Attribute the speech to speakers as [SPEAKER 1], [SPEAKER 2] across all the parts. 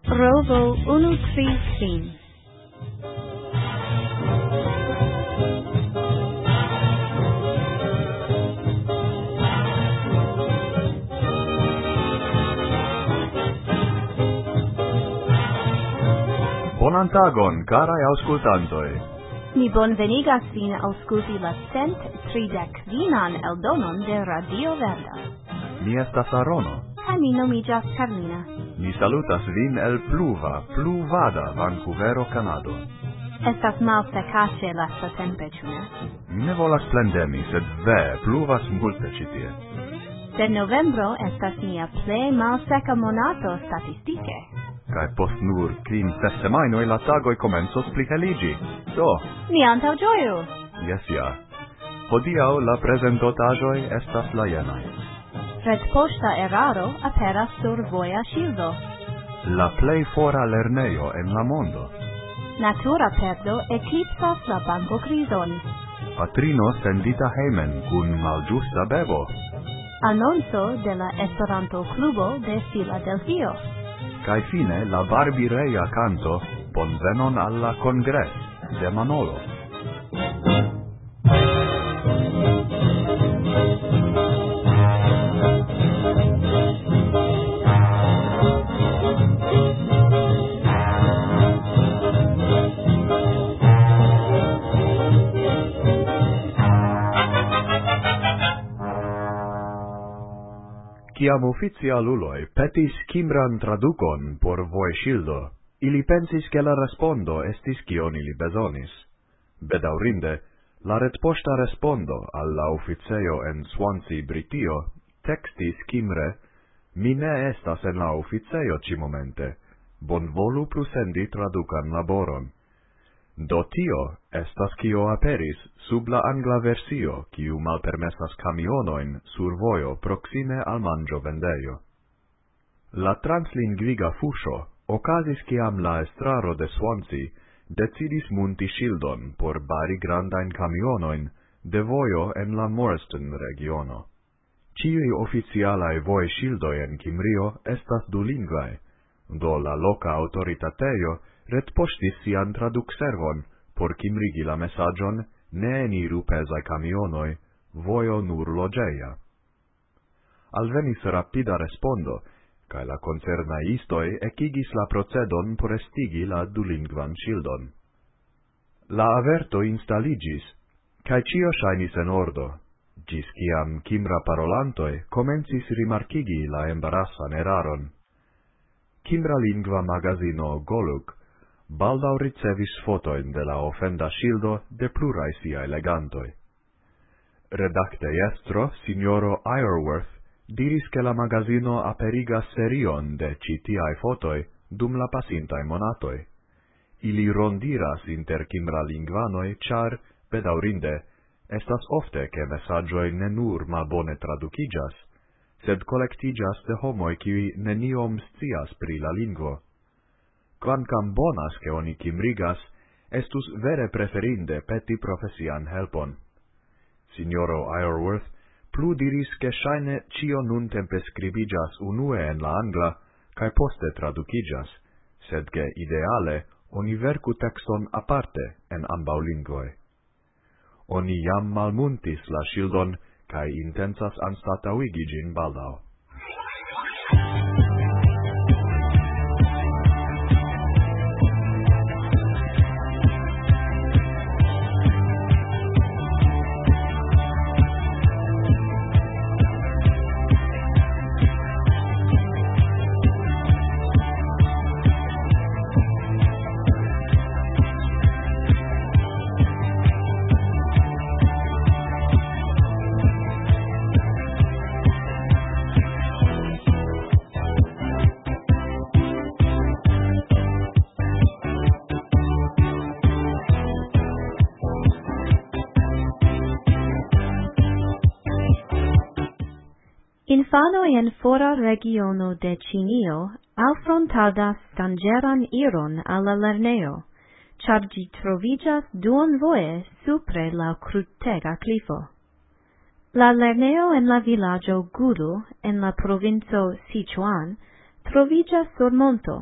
[SPEAKER 1] Rovo 135.
[SPEAKER 2] Bonan tagon, carai auscultantoi.
[SPEAKER 1] Mi bonvenigas vin ausculti la 135 eldonon de Radio Verda.
[SPEAKER 2] Mi estas Arono.
[SPEAKER 1] Kai mi nomigas Carlina.
[SPEAKER 2] Mi salutas vin el pluvada Vancouvero, Canado.
[SPEAKER 1] Estas malsecace lasta tempe, ĉu ne?
[SPEAKER 2] Mi ne volas plendemi, sed pluvas multe ĉi tie.
[SPEAKER 1] De novembro estas nia plej malseka monato statistike.
[SPEAKER 2] Kai post nur 5 semajnoj la tagoj komencos pliheligi. Do,
[SPEAKER 1] Ni antaŭĝoju!
[SPEAKER 2] Yes, ja. Hodiaŭ la prezentotaĵoj estas la jenaj.
[SPEAKER 1] Retpoŝta eraro aperas sur voja ŝildo.
[SPEAKER 2] La plej fora lernejo en la mondo.
[SPEAKER 1] Natura perdo eklipsas la bankokrizon.
[SPEAKER 2] Patrino sendita hejmen kun malĝusta bebo.
[SPEAKER 1] Annonco de la Esperanto-klubo de Filadelfio.
[SPEAKER 2] Kai fine la barbireia canto bonvenon alla Congress de Manolo. Ciam oficialuloi petis Kimran tradukon por voiŝildo, ili pensis ke la respondo estis kion ili bezonis. Bedaŭrinde, la retpoŝta respondo al la oficejo en Swansea, Britio, tekstis Kimre: Mi ne estas en la oficejo ĉi-momente, bonvolu plusendi tradukan laboron. Do tio estas kio aperis sub la angla versio, kiu malpermesas kamionojn sur vojo proksime al manĝovendejo. La translingviga fuŝo okazis kiam la estraro de Swansea decidis munti ŝildon por bari grandajn kamionojn de vojo en la Moreston regiono. Ĉiuj oficialaj vojŝildoj en Kimrio estas dulingvaj, do la loka aŭtoritatejo retpoŝtis sian tradukservon por kimrigi la mesaĝon ne eniru pezaj kamionoj, vojo nur loĝeja. Alvenis rapida respondo, kaj la koncernajistoj ekigis la procedon por estigi la dulingvan ŝildon. La averto instaliĝis, kaj ĉio ŝajnis en ordo, ĝis kiam kimra parolantoj komencis rimarkigi la embarasan eraron. Kimra lingva magazino Goluk baldaŭ ricevis fotojn de la ofenda ŝildo de pluraj siaj legantoj. Redaktejestro, signoro Iorwerth, diris ke la magazino aperigas serion de ĉi tiaj fotoj dum la pasintaj monatoj. Ili rondiras inter kimralingvanoj, ĉar, bedaŭrinde, estas ofte ke mesaĝoj ne nur malbone tradukiĝas, sed kolektiĝas de homoj kiuj neniom scias pri la lingvo. Kvankam bonas ke oni kimrigas, estus vere preferinde peti profesian helpon. Signoro Iorwerth plu diris ke ŝajne ĉio nuntempe skribiĝas unue en la angla kaj poste tradukiĝas, sed ke ideale oni verku tekston aparte en ambaŭ lingvoj. Oni jam malmuntis la ŝildon kaj intencas anstataŭigi ĝin baldaŭ.
[SPEAKER 1] Infanoj en fora regiono de Ĉinio alfrontadas danĝeran iron al la lernejo, ĉar ĝi troviĝas duonvoje supre laŭ krutega klifo. La lernejo en la vilaĝo Gudu en la provinco Sichuan troviĝas sur monto,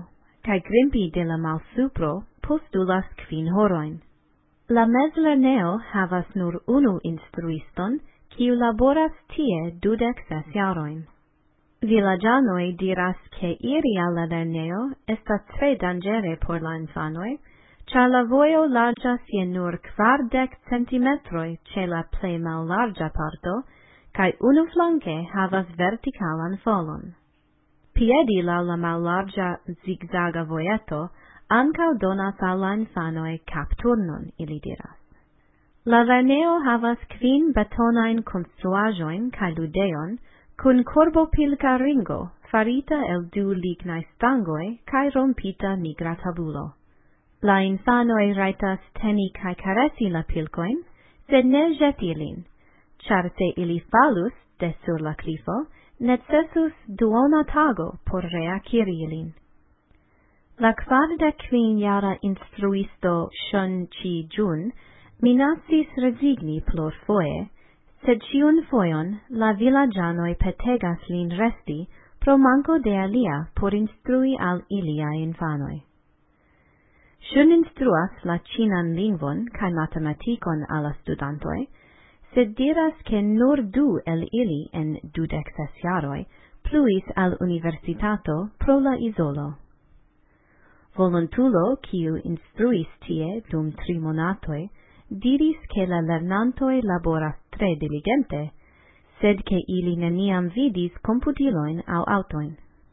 [SPEAKER 1] cae grimpi de la malsupro postulas 5 horoin. La mezlerneo havas nur unu instruiston, kiu laboras tie 26 jaroin. Vilaĝanoj diras ke iri al la lerneo estas tre dangere por la infanoj, ĉar la vojo larĝas je nur 40 centimetroj ĉe la plej mallarĝa parto, kaj unuflanke havas vertikalan folon. Piedi laŭ la mallarĝa zigzaga vojeto ankaŭ donas al la infanoj kapturnon, ili diras. La lerneo havas 5 betonajn konstruaĵojn kaj ludejon, kun korbopilka ringo, farita el 2 lignaj stangoj kaj rompita nigra tabulo. La infanoj rajtas teni kaj karesi la pilkojn, sed ne ĵeti ilin, ĉar se ili falus de sur la klifo, necesus duona tago por reakiri ilin. La 45-jara instruisto Shun Chi-jun minacis rezigni plurfoje, sed ĉiun fojon la vilaĝanoj petegas lin resti pro manko de alia por instrui al iliaj infanoj. Shun instruas la ĉinan lingvon kaj matematikon al la studantoj, sed diras ke nur 2 el ili en 26 jaroj pluis al universitato pro la izolo. Volontulo, kiu instruis tie dum 3 monatoj, diris ke la lernantoj laboras tre diligente, sed ke ili neniam vidis komputilojn aŭ aŭtojn.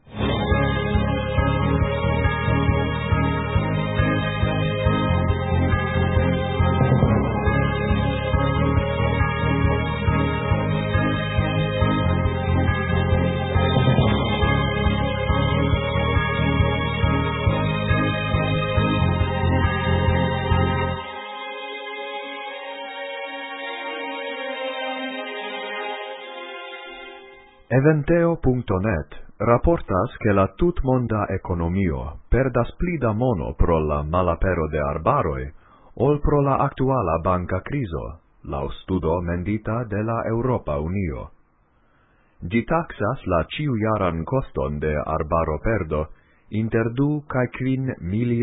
[SPEAKER 2] Eventeo.net raportas che la tutmonda economio perdas pli da mono pro la malapero de arbaroi ol pro la actuala banca criso, lau studo mendita de la Europa Unio. Gi taxas la ciujaran coston de arbaro perdo inter 2 cae 5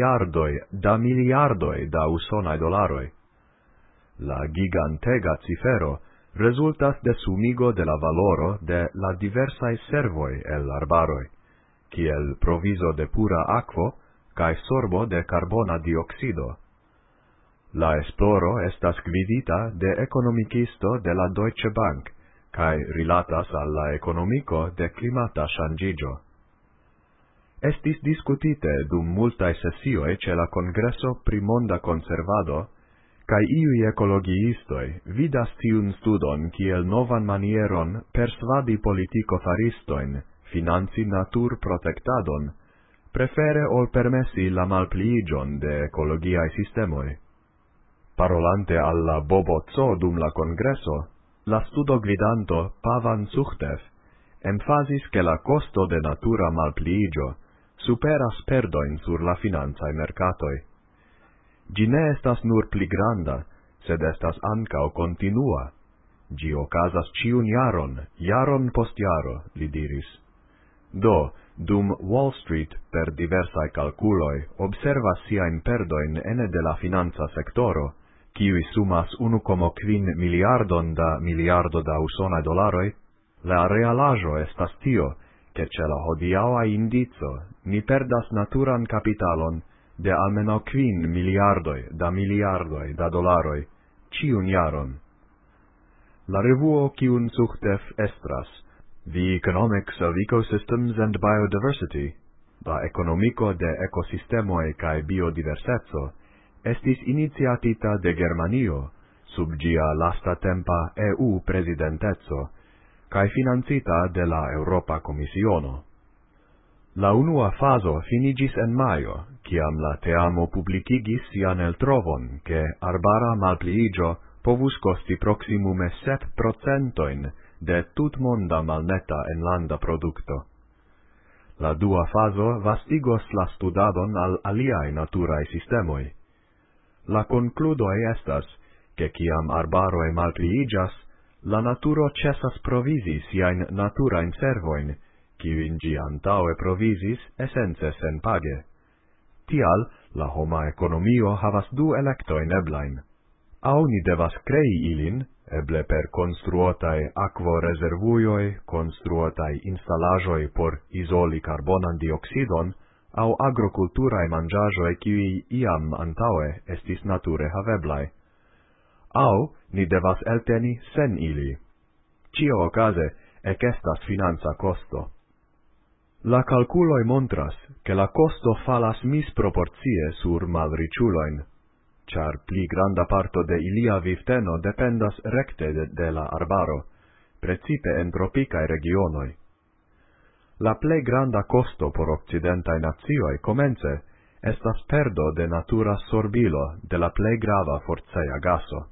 [SPEAKER 2] miliardoi da usonai dolaroi. La gigantega cifero resultas de sumigo de la valoro de la diversae servoi el arbaroi, kiel proviso de pura aquo cae sorbo de carbona dioxido. La esploro estas gvidita de economicisto de la Deutsche Bank, cae rilatas al la economico de climata shangigio. Estis discutite dum multae sessioi ce la Congresso pri Monda Conservado, cae iui ecologiistoi vidas tiun studon kiel novan manieron persvadi politico faristoin, finanzi natur protectadon, prefere ol permessi la malpliigion de ecologiae sistemoi. Parolante alla Bobo Tso dum la Congresso, la studo gvidanto Pavan Suhtev emphasis che la costo de natura malpliigio superas perdoin sur la finanzae mercatoi. Gi ne estas nur pli granda, sed estas ancao continua. Gi ocasas ciun jaron post jaro, li diris. Do, dum Wall Street per diversae calculoi observas siain perdoin ene de la finanza sectoro, kiui sumas 1,5 miliardo da usonae dolaroi, la realajo estas tio, che ce la hodiaua indizo ni perdas naturan capitalon de almeno 5 miliardoi da dolaroi, ciun jaron. La revuo kiun Suhtev estras, The Economics of Ecosystems and Biodiversity, la economico de ecosistemoi cae biodiversetzo, estis initiatita de Germanio, sub gia lasta tempa EU presidentetzo, cae financita de la Europa Commissiono. La unua faso finigis en maio, ciam la teamo publicigis sian eltrovon, che arbara malpliigio povus costi proximume 7% de tutmonda malneta enlanda producto. La dua faso vastigos la studadon al aliae naturae sistemoi. La concludoe estas, che ciam arbaroe malpliigas, la naturo cessas provisi siain naturain servoin, quiuin gi antaue provisis essence sen page, Tial, la homa economio havas du electoin eblain. Au ni devas crei ilin, eble per construotae aquo reservuioi, construotae installajoi por isoli carbonan dioxidon, au agroculturae mangiajoi qui iam antaue estis nature haveblai. Au ni devas elteni sen ili. Cio ocase ec estas finanza costo. La calculoi montras che la costo falas misproporcie sur malriciuloin, char pli granda parto de ilia vivteno dependas recte de la arbaro, precipe en tropicae regionoi. La plei granda costo por occidentae natioi comence estas perdo de natura sorbilo de la plei grava forcea gaso.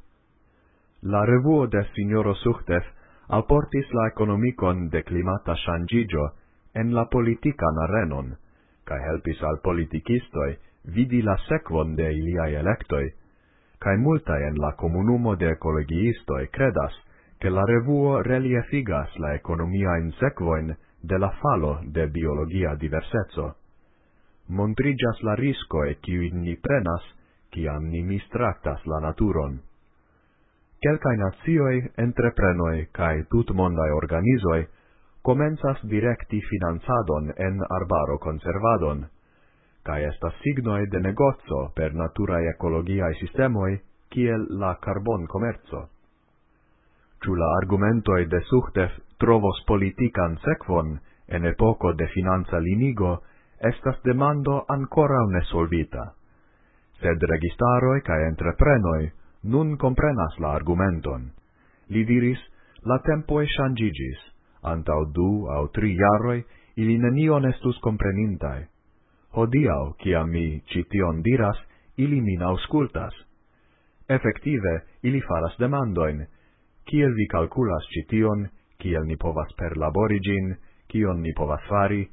[SPEAKER 2] La revuo de signoro Suchtef alportis la economicon de climata shangigio en la politican arenon, cae helpis al politicistoi vidi la sequon de iliae electoi, cae multae en la comunumo de ecologiistoi credas che la revuo reliefigas la economia in sequoin de la falo de biologia diversetso. Montrigas la riscoe qui ni prenas, ciam ni mistractas la naturon. Quelcae natioi, entreprenoi, cae tutmondae organizoi, comenzas directi finanzadon en arbaro conservadon, cae estas signoi de negozo per naturae ecologiae systemoi, kiel la carbon commerzo. Ciu la argumentoi de Suchtef trovos politican sequon en epoco de finanza linigo, estas demando ancora nesolvita. Sed registaroi cae entreprenoi nun comprenas la argumenton. Li diris, la tempoe shangigis, antau 2 au 3 jaroi, ili nenion estus comprenintae. Hodiau, ciam mi cition diras, ili min auscultas. Effective, ili faras demandoin, kiel vi calculas cition, kiel ni povas perlaborigin, kion ni povas fari.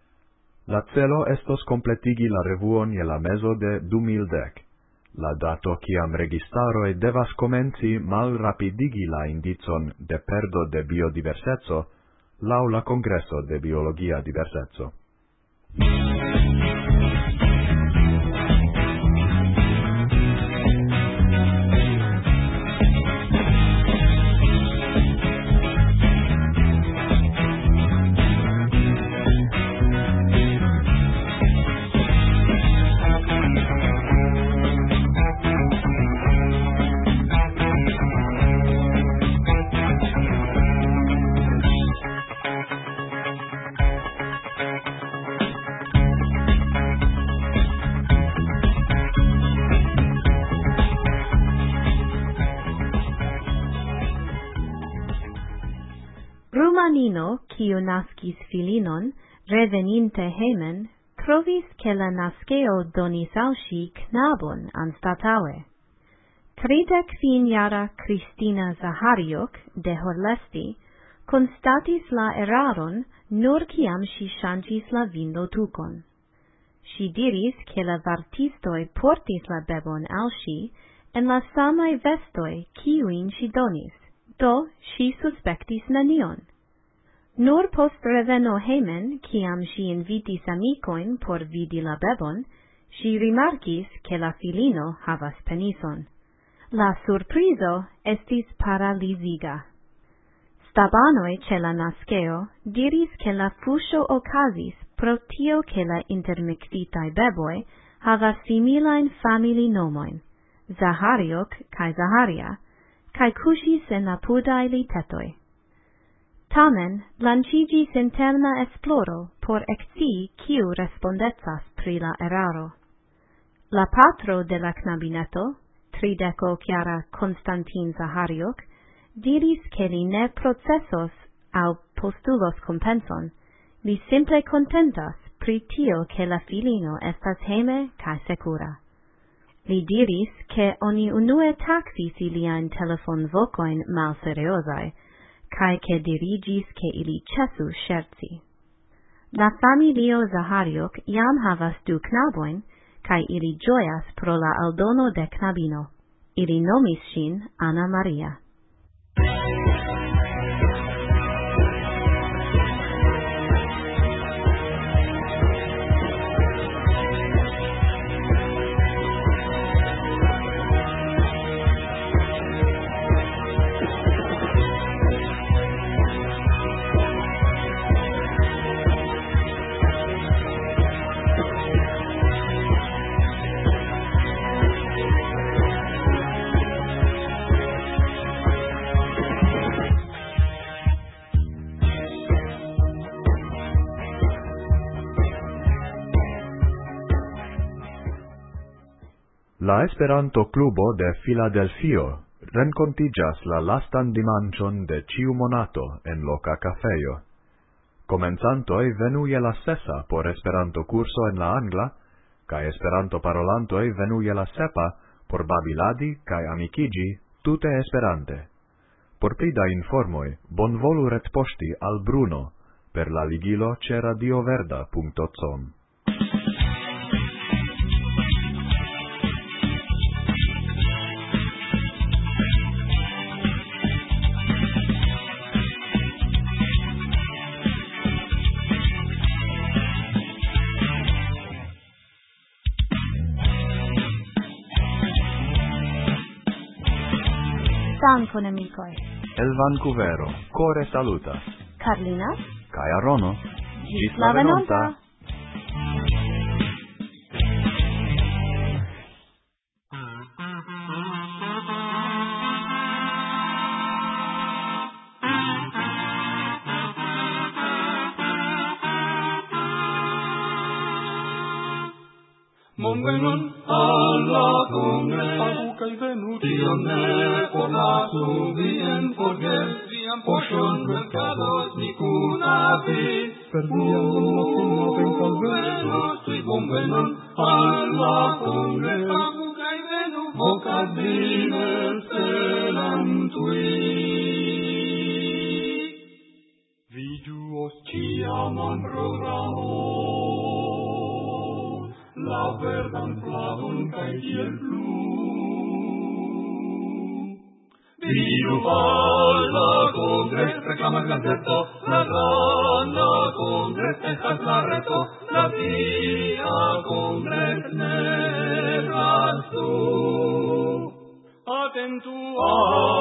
[SPEAKER 2] La celo estos completigi la revuon je la meso de 2010. La dato ciam registaroi devas comenci mal rapidigi la indicon de perdo de biodiversetso lau la Congresso de Biologia Diversetso.
[SPEAKER 1] Rumanino, quiu nascis filinon, reveninte hemen, trovis che la nasceo donis al si knabon anstataue. 30 Christina Zahariuk, de Horlesti, constatis la eraron nur ciam si changis la vindotukon. Si diris che la vartistoi portis la bebon al si en la samae vestoi ciuin si donis, do si suspectis nenion. Nur post reveno hemen, ciam si invitis amicoin por vidi la bebon, si rimarcis che la filino havas penison. La surprizo estis paralisiga. Stabanoi ce la nasceo diris che la fuscio ocasis pro tio che la intermixitae beboi havas similain famili nomoin, Zahariuk cae Zaharia, cae cusis en apudae litetoi. Tamen, lancigis interna esploro por exii kiu respondecas pri la eraro. La patro de la knabineto, 30 Konstantin Zahariuk, diris che li ne procesos au postulos compenson, li simple contentas pri tio che la filino estas heme cae secura. Li diris che oni unue taxis ilian telefon vocoin mal seriosae, cae che dirigis che ili cesu scherzi. La familio Zahariuk iam havas 2 knaboin, cae ili gioias pro la aldono de knabino. Ili nomis sin Anna Maria.
[SPEAKER 2] La Esperanto Klubo de Filadelfio renkontiĝas la lastan dimanĉon de ĉiu monato en loka kafejo. Komencantoj venu je la 6 por Esperanto kurso en la angla, kaj Esperanto-parolantoj venu je la 7 por babiladi kaj amikiĝi tute Esperante. Por pli da informoj, bonvolu retpoŝti al Bruno per la ligilo ĉe radioverda.com.
[SPEAKER 1] Dankon, amikoj.
[SPEAKER 2] El Vancouvero, core salutas.
[SPEAKER 1] Carlina.
[SPEAKER 2] Kaj Arono.
[SPEAKER 1] Ĝis la venonta.
[SPEAKER 3] Bonvenon alla congregatum kaj venuti ne forlasu vien forget vian poŝon mercados ni kunabis per vian notin convenos bonvenon alla congregatum kaj venu vocabile celam tui viduos ciam ambrorao la verdan flavon kaj kiel blu. Vidu al la congres reclamas gazeto, la granda congres tejas la reto, la tia congres negas tu. Atentu